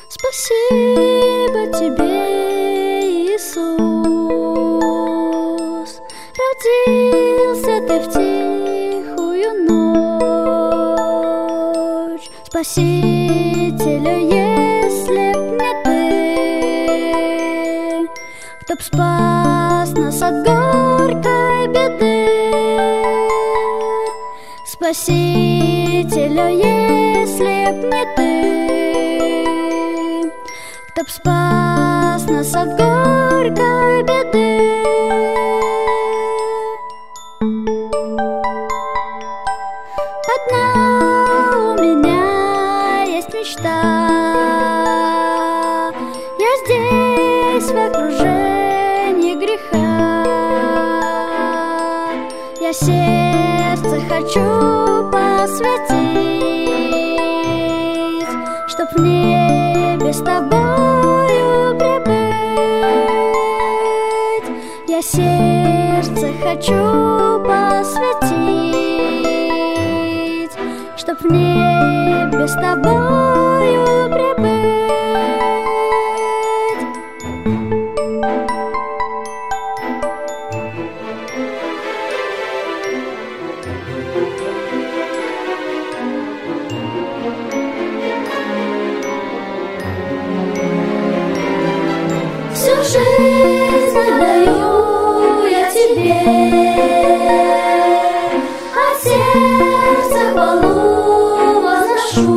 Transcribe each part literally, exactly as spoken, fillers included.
Спасибо тебе, Иисус, родился ты в тихую ночь. Спасителю, если б не ты, кто б спас нас от горькой беды. Спасителю, если б не ты, кто б спас нас от горькой беды. Одна у меня есть мечта, я здесь в окружении греха. Я сердце хочу посвятить, чтоб в небе с тобою прибыть. Я сердце хочу посвятить, чтоб в небе с тобою прибыть. Всю жизнь отдаю я тебе, от сердца хвалу возношу.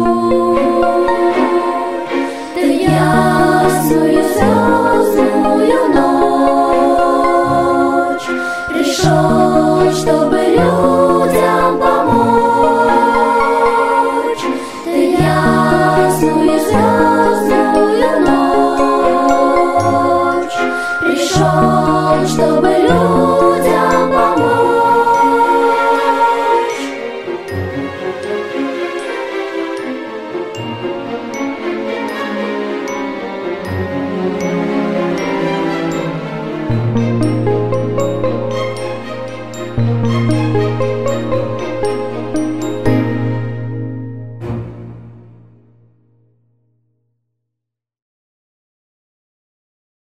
Ты ясную звездную ночь пришел, чтобы людям помочь. Ты ясную звездную ночь пришел, чтобы людям помочь.